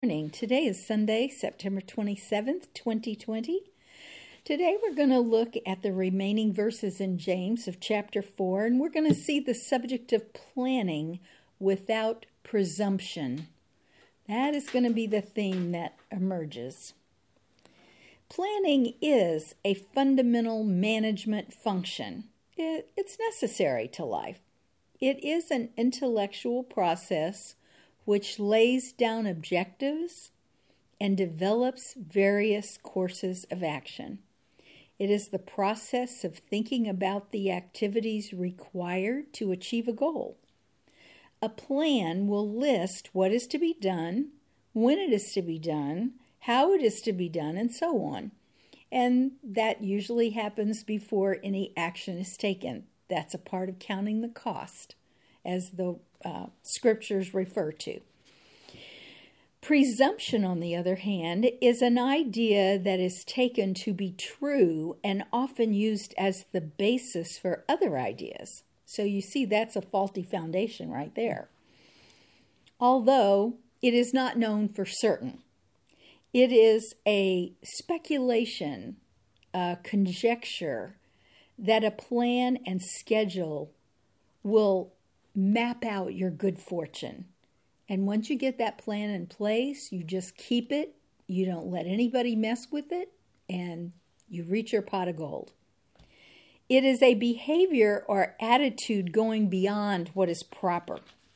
Morning. Today is Sunday, September 27th, 2020. Today we're going to look at the remaining verses in James of chapter 4, and we're going to see the subject of planning without presumption. That is going to be the theme that emerges. Planning is a fundamental management function. It's necessary to life. It is an intellectual process which lays down objectives and develops various courses of action. It is the process of thinking about the activities required to achieve a goal. A plan will list what is to be done, when it is to be done, how it is to be done, and so on. And that usually happens before any action is taken. That's a part of counting the cost, as the scriptures refer to. Presumption, on the other hand, is an idea that is taken to be true and often used as the basis for other ideas. So you see, that's a faulty foundation right there. Although it is not known for certain, it is a speculation, a conjecture that a plan and schedule will map out your good fortune. And once you get that plan in place, you just keep it, you don't let anybody mess with it, and you reach your pot of gold. It is a behavior or attitude going beyond what is proper.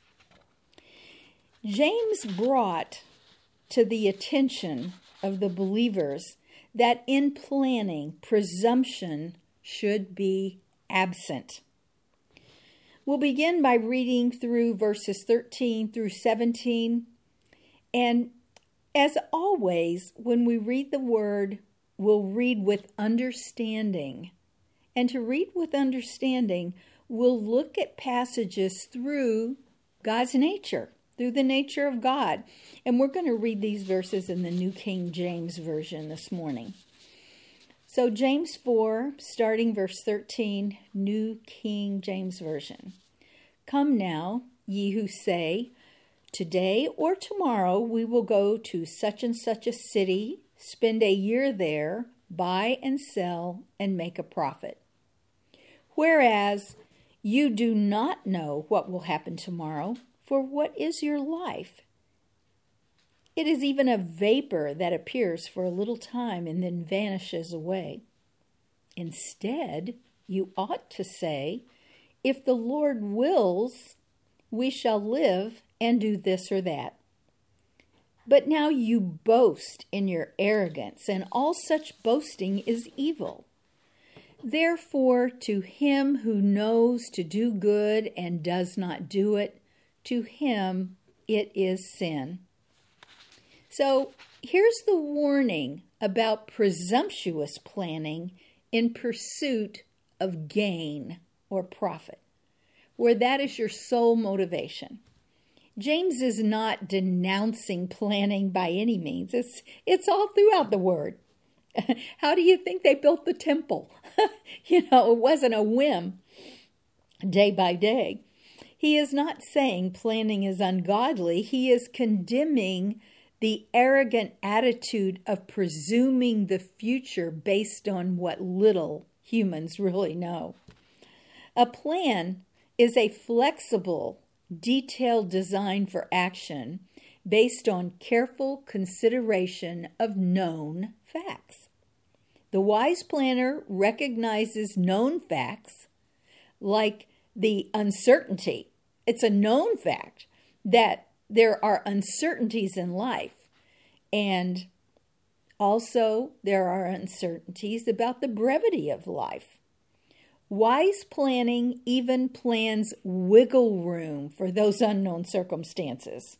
James brought to the attention of the believers that in planning, presumption should be absent. We'll begin by reading through verses 13 through 17. And as always, when we read the word, we'll read with understanding. And to read with understanding, we'll look at passages through God's nature, through the nature of God. And we're going to read these verses in the New King James Version this morning. So James 4, starting verse 13, New King James Version. Come now, ye who say, today or tomorrow we will go to such and such a city, spend a year there, buy and sell, and make a profit. Whereas you do not know what will happen tomorrow, for what is your life? It is even a vapor that appears for a little time and then vanishes away. Instead, you ought to say, if the Lord wills, we shall live and do this or that. But now you boast in your arrogance, and all such boasting is evil. Therefore, to him who knows to do good and does not do it, to him it is sin. So here's the warning about presumptuous planning in pursuit of gain or profit, where that is your sole motivation. James is not denouncing planning by any means. It's all throughout the word. How do you think they built the temple? It wasn't a whim day by day. He is not saying planning is ungodly. He is condemning the arrogant attitude of presuming the future based on what little humans really know. A plan is a flexible, detailed design for action based on careful consideration of known facts. The wise planner recognizes known facts like the uncertainty. It's a known fact that there are uncertainties in life, and also there are uncertainties about the brevity of life. Wise planning even plans wiggle room for those unknown circumstances.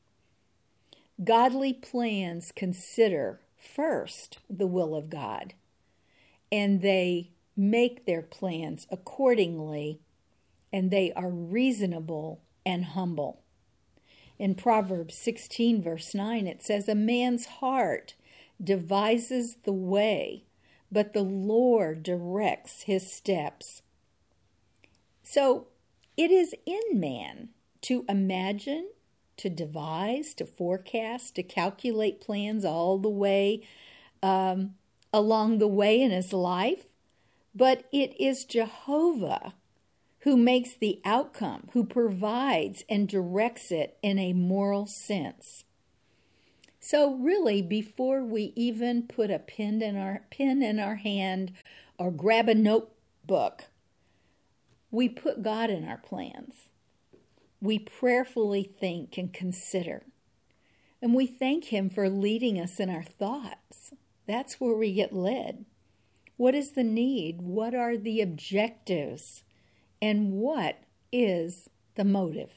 Godly plans consider first the will of God, and they make their plans accordingly, and they are reasonable and humble. In Proverbs 16, verse 9, it says, a man's heart devises the way, but the Lord directs his steps. So it is in man to imagine to devise, to forecast, to calculate plans all the way along the way in his life, but it is Jehovah who makes the outcome, who provides and directs it in a moral sense. So really, before we even put a pen in our hand or grab a notebook, we put God in our plans. We prayerfully think and consider. And we thank Him for leading us in our thoughts. That's where we get led. What is the need? What are the objectives? And what is the motive?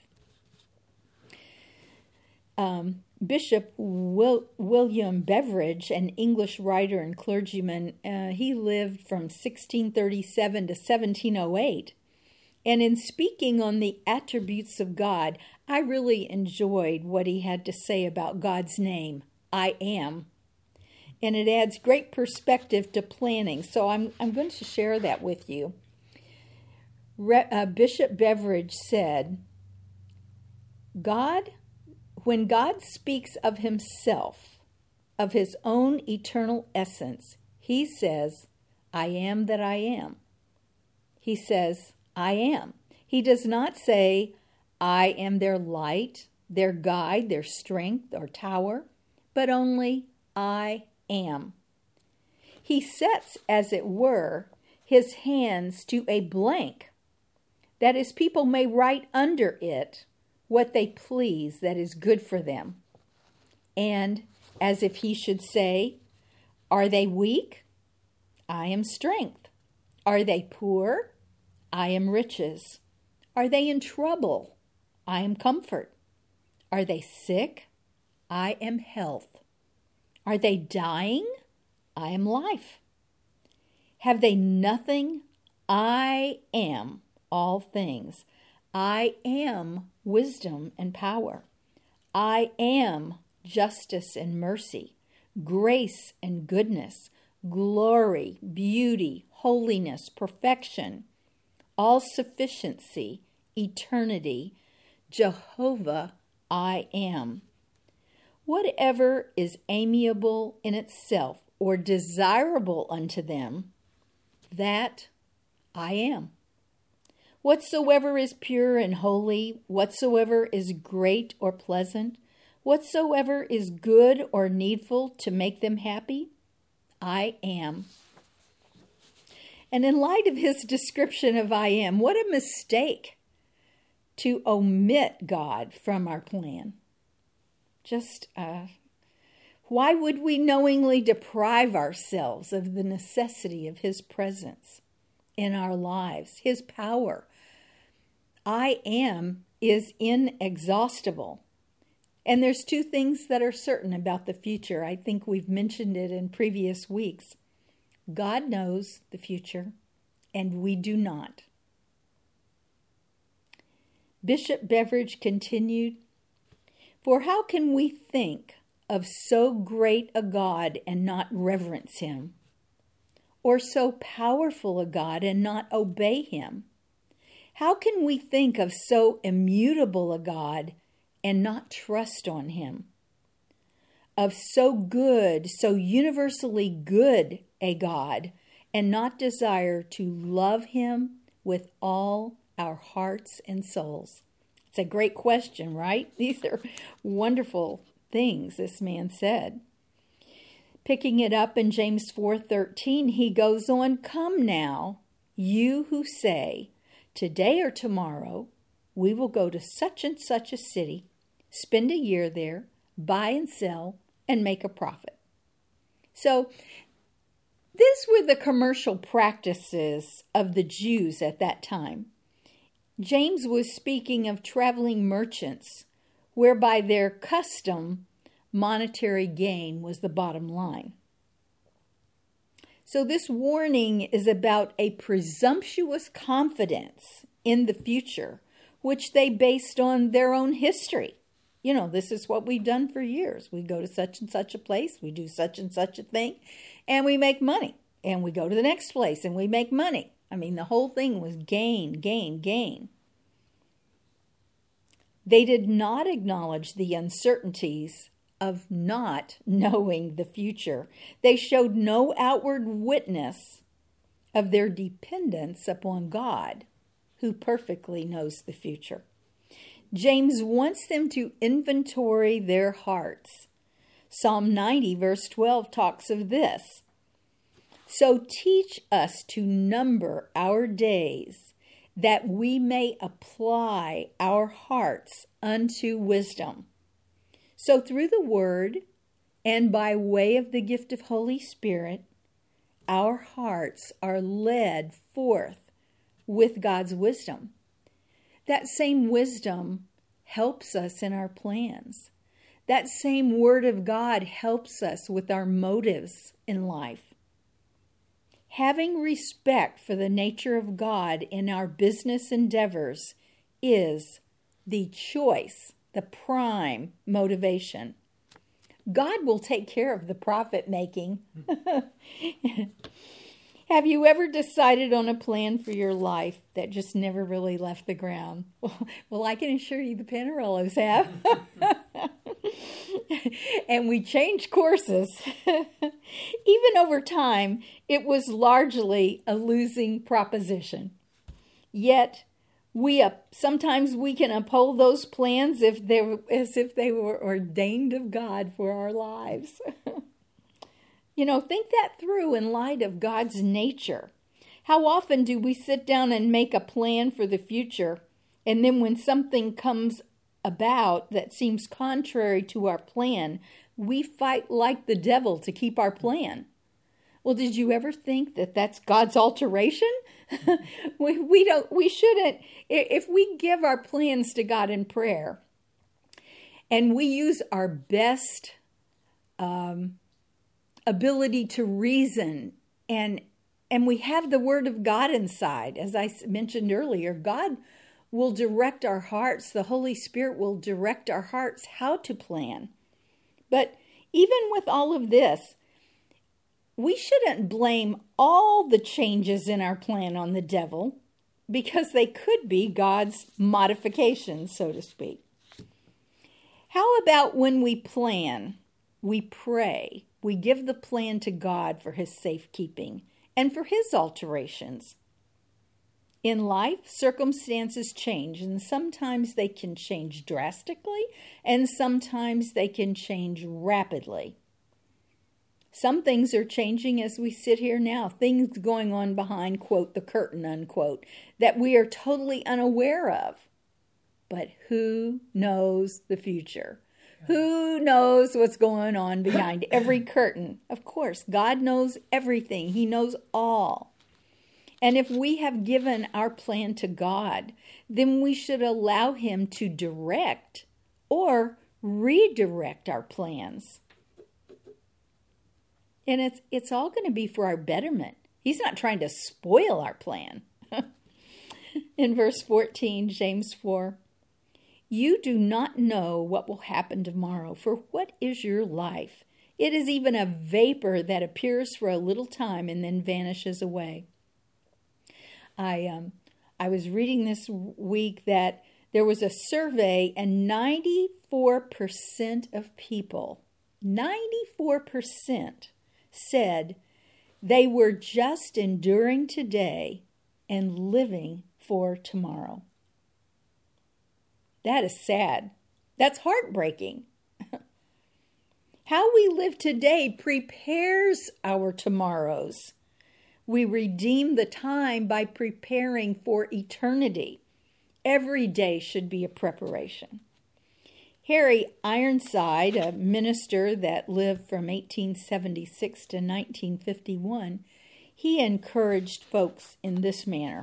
Bishop William Beveridge, an English writer and clergyman, he lived from 1637 to 1708. And in speaking on the attributes of God, I really enjoyed what he had to say about God's name, I am. And it adds great perspective to planning. So I'm going to share that with you. Bishop Beveridge said, when God speaks of himself, of his own eternal essence, he says, I am that I am. He says, I am. He does not say, I am their light, their guide, their strength or tower, but only I am. He sets, as it were, his hands to a blank, that his people may write under it what they please that is good for them. And as if he should say, are they weak? I am strength. Are they poor? I am riches. Are they in trouble? I am comfort. Are they sick? I am health. Are they dying? I am life. Have they nothing? I am all things. I am wisdom and power. I am justice and mercy, grace and goodness, glory, beauty, holiness, perfection, all sufficiency, eternity, Jehovah, I am. Whatever is amiable in itself or desirable unto them, that I am. Whatsoever is pure and holy, whatsoever is great or pleasant, whatsoever is good or needful to make them happy, I am. And in light of his description of I am, what a mistake to omit God from our plan. Why would we knowingly deprive ourselves of the necessity of his presence in our lives, his power? I am is inexhaustible. And there's two things that are certain about the future. I think we've mentioned it in previous weeks. God knows the future, and we do not. Bishop Beveridge continued, for how can we think of so great a God and not reverence him? Or so powerful a God and not obey him? How can we think of so immutable a God and not trust on him? Of so good, so universally good a God and not desire to love him with all our hearts and souls? It's a great question, right? These are wonderful things this man said. Picking it up in James 4:13, he goes on, come now, you who say, today or tomorrow, we will go to such and such a city, spend a year there, buy and sell, and make a profit. So these were the commercial practices of the Jews at that time. James was speaking of traveling merchants, whereby their custom, monetary gain, was the bottom line. So this warning is about a presumptuous confidence in the future, which they based on their own history. You know, this is what we've done for years. We go to such and such a place, we do such and such a thing, and we make money. And we go to the next place and we make money. I mean, the whole thing was gain, gain, gain. They did not acknowledge the uncertainties of not knowing the future. They showed no outward witness of their dependence upon God, who perfectly knows the future. James wants them to inventory their hearts. Psalm 90, verse 12, talks of this. So teach us to number our days, that we may apply our hearts unto wisdom. So through the Word, and by way of the gift of Holy Spirit, our hearts are led forth with God's wisdom. That same wisdom helps us in our plans. That same Word of God helps us with our motives in life. Having respect for the nature of God in our business endeavors is the choice, the prime motivation. God will take care of the profit making. Have you ever decided on a plan for your life that just never really left the ground? Well, I can assure you the Panarellos have. And we changed courses. Even over time, it was largely a losing proposition. Yet, sometimes we can uphold those plans as if they were ordained of God for our lives. Think that through in light of God's nature. How often do we sit down and make a plan for the future, and then when something comes about that seems contrary to our plan, we fight like the devil to keep our plan? Well, did you ever think that that's God's alteration? We shouldn't. If we give our plans to God in prayer, and we use our best ability to reason, and we have the Word of God inside, as I mentioned earlier, God will direct our hearts. The Holy Spirit will direct our hearts how to plan. But even with all of this, we shouldn't blame all the changes in our plan on the devil, because they could be God's modifications, so to speak. How about when we plan, we pray, we give the plan to God for His safekeeping and for His alterations? In life, circumstances change, and sometimes they can change drastically, and sometimes they can change rapidly. Some things are changing as we sit here now, things going on behind, quote, the curtain, unquote, that we are totally unaware of. But who knows the future? Who knows what's going on behind every curtain? Of course, God knows everything. He knows all. And if we have given our plan to God, then we should allow Him to direct or redirect our plans. And it's all going to be for our betterment. He's not trying to spoil our plan. In verse 14, James 4, you do not know what will happen tomorrow, for what is your life? It is even a vapor that appears for a little time and then vanishes away. I was reading this week that there was a survey, and 94% of people, 94% said they were just enduring today and living for tomorrow. That is sad. That's heartbreaking. How we live today prepares our tomorrows. We redeem the time by preparing for eternity. Every day should be a preparation. Harry Ironside, a minister that lived from 1876 to 1951, he encouraged folks in this manner: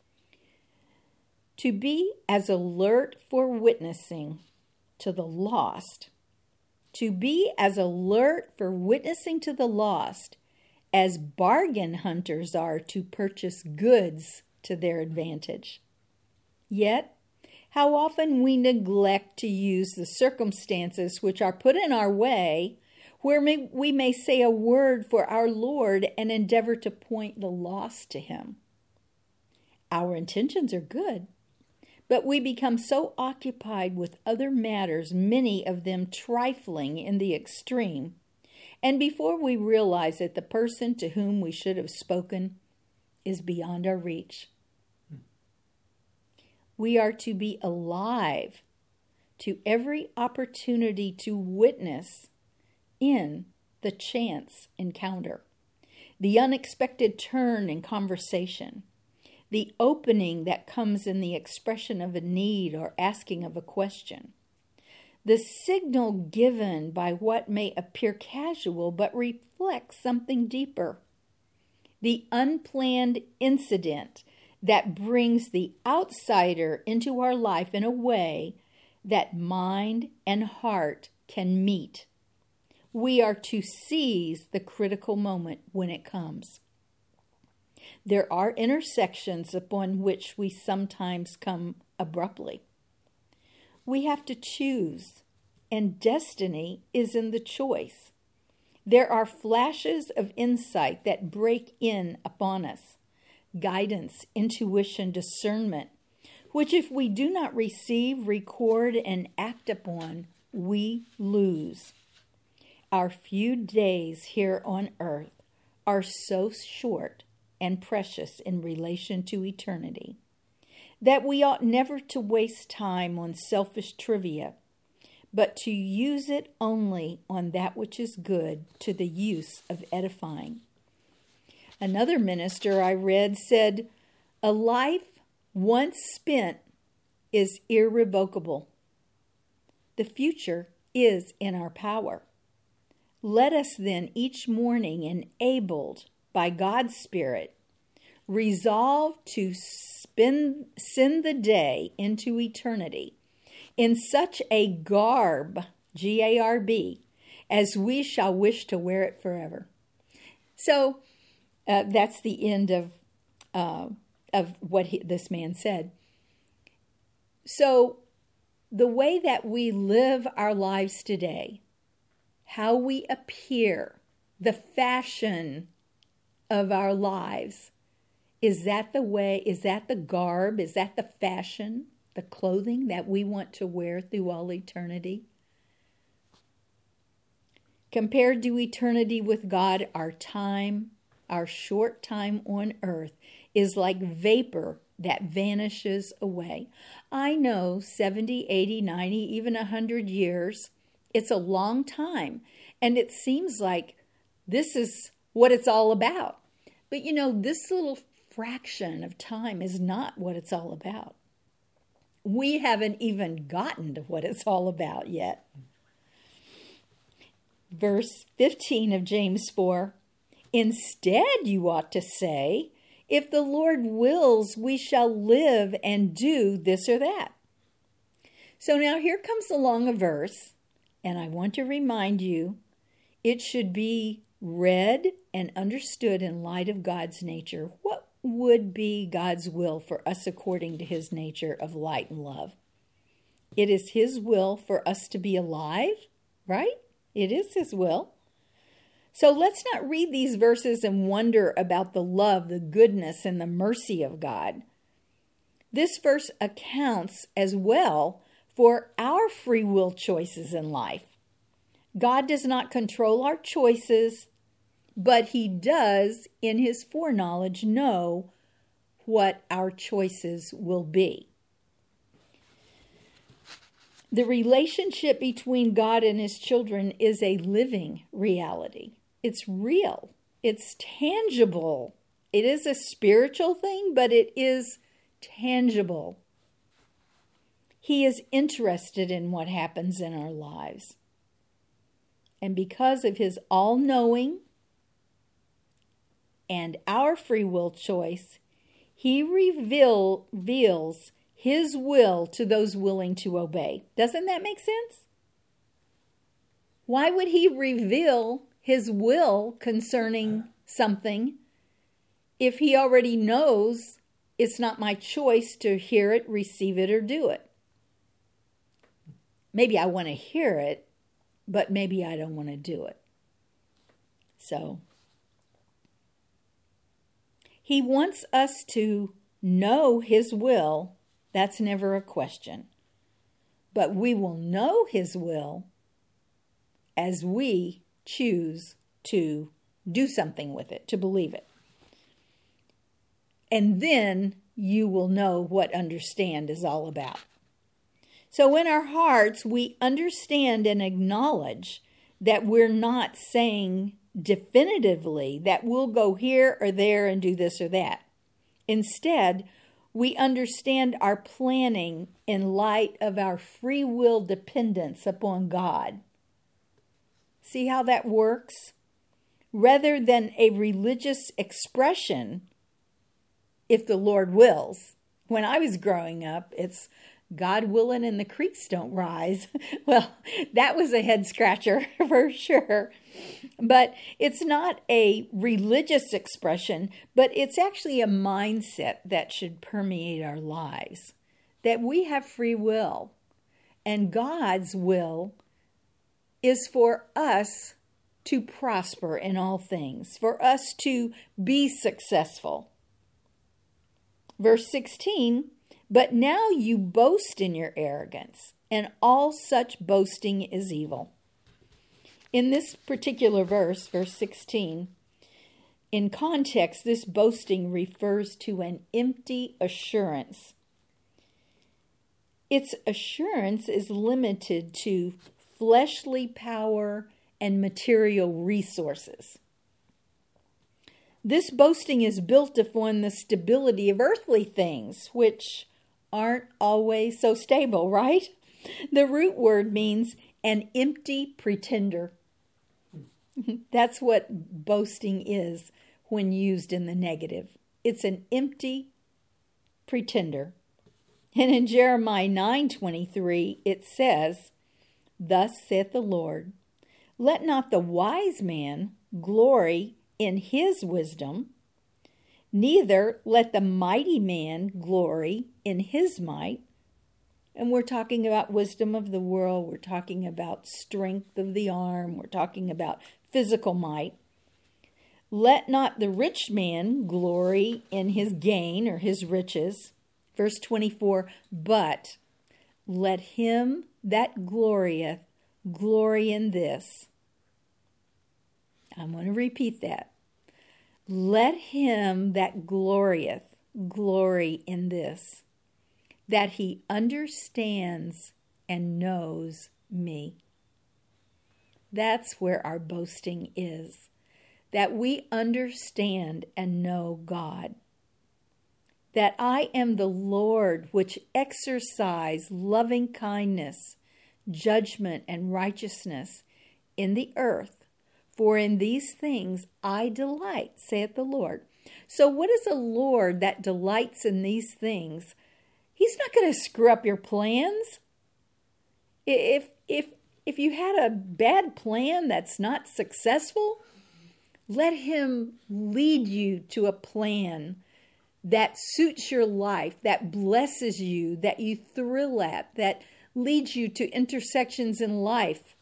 to be as alert for witnessing to the lost, to be as alert for witnessing to the lost as bargain hunters are to purchase goods to their advantage. Yet, how often we neglect to use the circumstances which are put in our way, where we may say a word for our Lord and endeavor to point the lost to Him. Our intentions are good, but we become so occupied with other matters, many of them trifling in the extreme, and before we realize it, the person to whom we should have spoken is beyond our reach. We are to be alive to every opportunity to witness in the chance encounter, the unexpected turn in conversation, the opening that comes in the expression of a need or asking of a question, the signal given by what may appear casual but reflects something deeper, the unplanned incident that brings the outsider into our life in a way that mind and heart can meet. We are to seize the critical moment when it comes. There are intersections upon which we sometimes come abruptly. We have to choose, and destiny is in the choice. There are flashes of insight that break in upon us, guidance, intuition, discernment, which if we do not receive, record, and act upon, we lose. Our few days here on earth are so short and precious in relation to eternity that we ought never to waste time on selfish trivia, but to use it only on that which is good to the use of edifying. Another minister I read said, "A life once spent is irrevocable. The future is in our power. Let us then each morning, enabled by God's Spirit, resolve to send the day into eternity in such a garb, G-A-R-B, as we shall wish to wear it forever." So that's the end of what this man said. So the way that we live our lives today, how we appear, the fashion of our lives, is that the way, is that the garb, is that the fashion, the clothing that we want to wear through all eternity? Compared to eternity with God, our time, our short time on earth, is like vapor that vanishes away. I know 70, 80, 90, even 100 years, it's a long time. And it seems like this is what it's all about. But you know, this little fraction of time is not what it's all about. We haven't even gotten to what it's all about yet. Verse 15 of James 4, "Instead, you ought to say, if the Lord wills, we shall live and do this or that." So now here comes along a verse, and I want to remind you, it should be read and understood in light of God's nature. What would be God's will for us according to his nature of light and love? It is his will for us to be alive, right? It is his will. So let's not read these verses and wonder about the love, the goodness, and the mercy of God. This verse accounts as well for our free will choices in life. God does not control our choices, but he does, in his foreknowledge, know what our choices will be. The relationship between God and his children is a living reality. It's real. It's tangible. It is a spiritual thing, but it is tangible. He is interested in what happens in our lives. And because of his all-knowing and our free will choice, he reveals his will to those willing to obey. Doesn't that make sense? Why would he reveal his will concerning something if he already knows it's not my choice to hear it, receive it, or do it? Maybe I want to hear it, but maybe I don't want to do it. So he wants us to know his will That's never a question. But we will know his will as we choose to do something with it, to believe it. And then you will know what understand is all about. So in our hearts, we understand and acknowledge that we're not saying definitively that we'll go here or there and do this or that. Instead, we understand our planning in light of our free will dependence upon God. See how that works? Rather than a religious expression, if the Lord wills. When I was growing up, it's God willing and the creeks don't rise. Well, that was a head scratcher for sure. But it's not a religious expression, but it's actually a mindset that should permeate our lives. That we have free will. And God's will is for us to prosper in all things, for us to be successful. Verse 16, but now you boast in your arrogance, and all such boasting is evil. In this particular verse, verse 16, in context, this boasting refers to an empty assurance. Its assurance is limited to fleshly power and material resources. This boasting is built upon the stability of earthly things, which aren't always so stable, right? The root word means an empty pretender. That's what boasting is when used in the negative. It's an empty pretender. And in Jeremiah 9:23, it says, thus saith the Lord, let not the wise man glory in his wisdom, neither let the mighty man glory in his might. And we're talking about wisdom of the world. We're talking about strength of the arm. We're talking about physical might. Let not the rich man glory in his gain or his riches. Verse 24, but let him that glorieth glory in this. I'm going to repeat that. Let him that glorieth glory in this, that he understands and knows me. That's where our boasting is, that we understand and know God. That I am the Lord which exercise loving kindness, judgment, and righteousness in the earth. For in these things I delight, saith the Lord. So what is a Lord that delights in these things? He's not going to screw up your plans. If you had a bad plan that's not successful, let him lead you to a plan that suits your life, that blesses you, that you thrill at, that leads you to intersections in life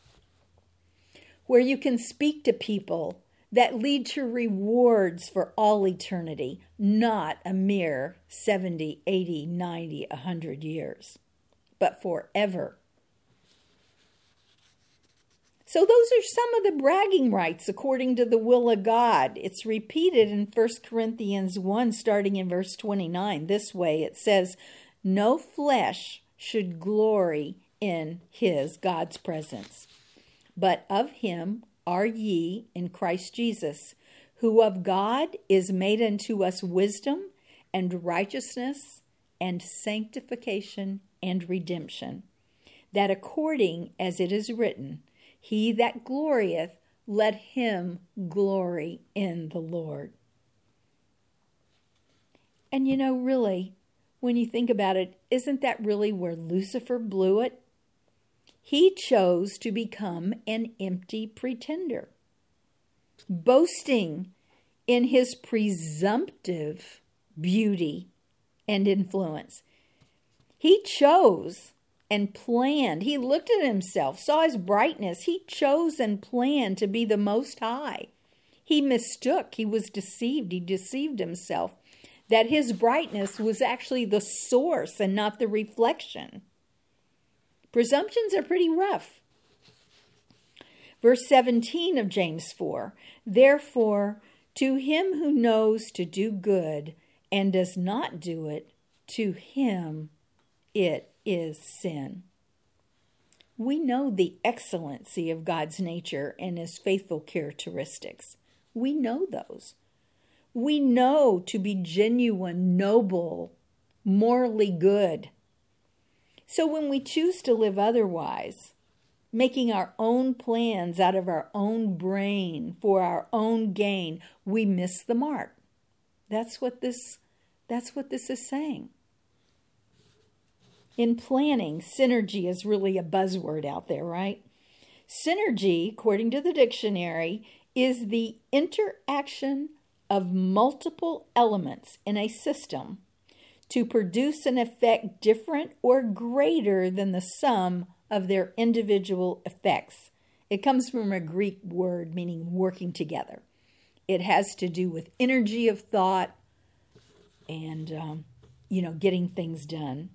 where you can speak to people that lead to rewards for all eternity, not a mere 70, 80, 90, 100 years, but forever. So those are some of the bragging rights according to the will of God. It's repeated in 1 Corinthians 1, starting in verse 29. This way it says, no flesh should glory in his, God's presence. But of him are ye in Christ Jesus, who of God is made unto us wisdom and righteousness and sanctification and redemption, that according as it is written, he that glorieth, let him glory in the Lord. And you know, really, when you think about it, isn't that really where Lucifer blew it? He chose to become an empty pretender, boasting in his presumptive beauty and influence. He chose and planned. He looked at himself, saw his brightness. He chose and planned to be the Most High. He mistook. He was deceived. He deceived himself. that his brightness was actually the source and not the reflection. Presumptions are pretty rough. Verse 17 of James 4, therefore, to him who knows to do good and does not do it, to him it is sin. We know the excellency of God's nature and his faithful characteristics. We know those. We know to be genuine, noble, morally good. So when we choose to live otherwise, making our own plans out of our own brain for our own gain, we miss the mark. That's what this is saying. In planning, synergy is really a buzzword out there, right? Synergy, according to the dictionary, is the interaction of multiple elements in a system to produce an effect different or greater than the sum of their individual effects. It comes from a Greek word meaning working together. It has to do with energy of thought and, getting things done.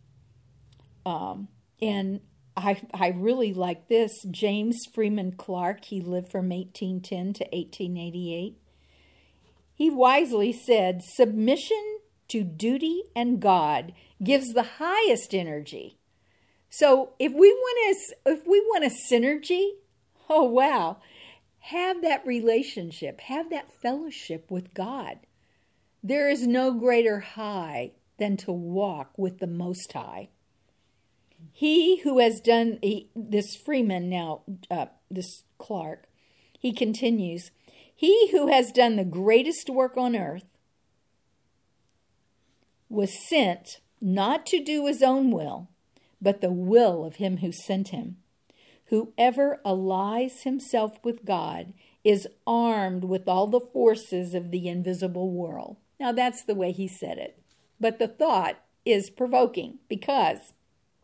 And I really like this. James Freeman Clarke, he lived from 1810 to 1888. He wisely said, submission to duty and God gives the highest energy. So if we want a synergy, oh wow, have that relationship, have that fellowship with God. There is no greater high than to walk with the Most High. He who has done, this Freeman now, this Clarke, he continues, he who has done the greatest work on earth was sent not to do his own will, but the will of him who sent him. Whoever allies himself with God is armed with all the forces of the invisible world. Now that's the way he said it. But the thought is provoking because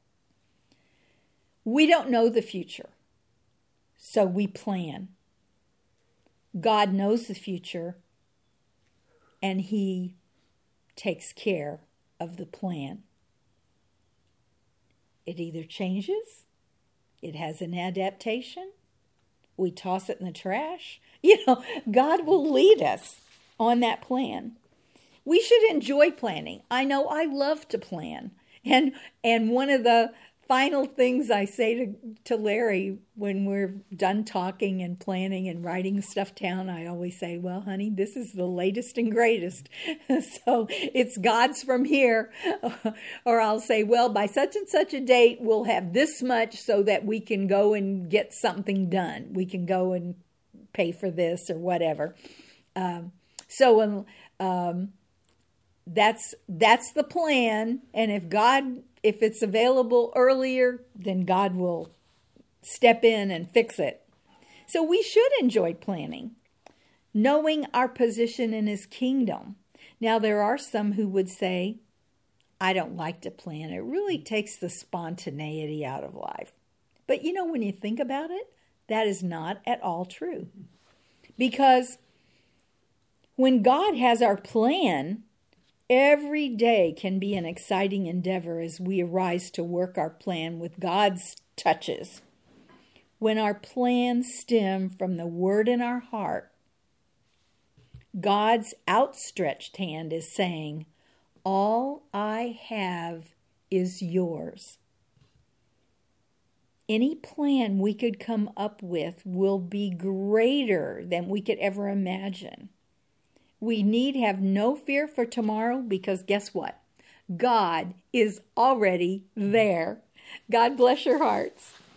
we don't know the future, so we plan. God knows the future, and he takes care of the plan. It either changes, it has an adaptation, we toss it in the trash. God will lead us on that plan. We should enjoy planning. I know I love to plan. And one of the final things I say to Larry when we're done talking and planning and writing stuff down, I always say, well, honey, this is the latest and greatest. So it's God's from here. Or I'll say, well, by such and such a date, we'll have this much so that we can go and get something done. We can go and pay for this or whatever. That's the plan. And if it's available earlier, then God will step in and fix it. So we should enjoy planning, knowing our position in his kingdom. Now, there are some who would say, I don't like to plan. It really takes the spontaneity out of life. But when you think about it, that is not at all true. Because when God has our plan, every day can be an exciting endeavor as we arise to work our plan with God's touches. When our plans stem from the word in our heart, God's outstretched hand is saying, all I have is yours. Any plan we could come up with will be greater than we could ever imagine. We need have no fear for tomorrow because guess what? God is already there. God bless your hearts.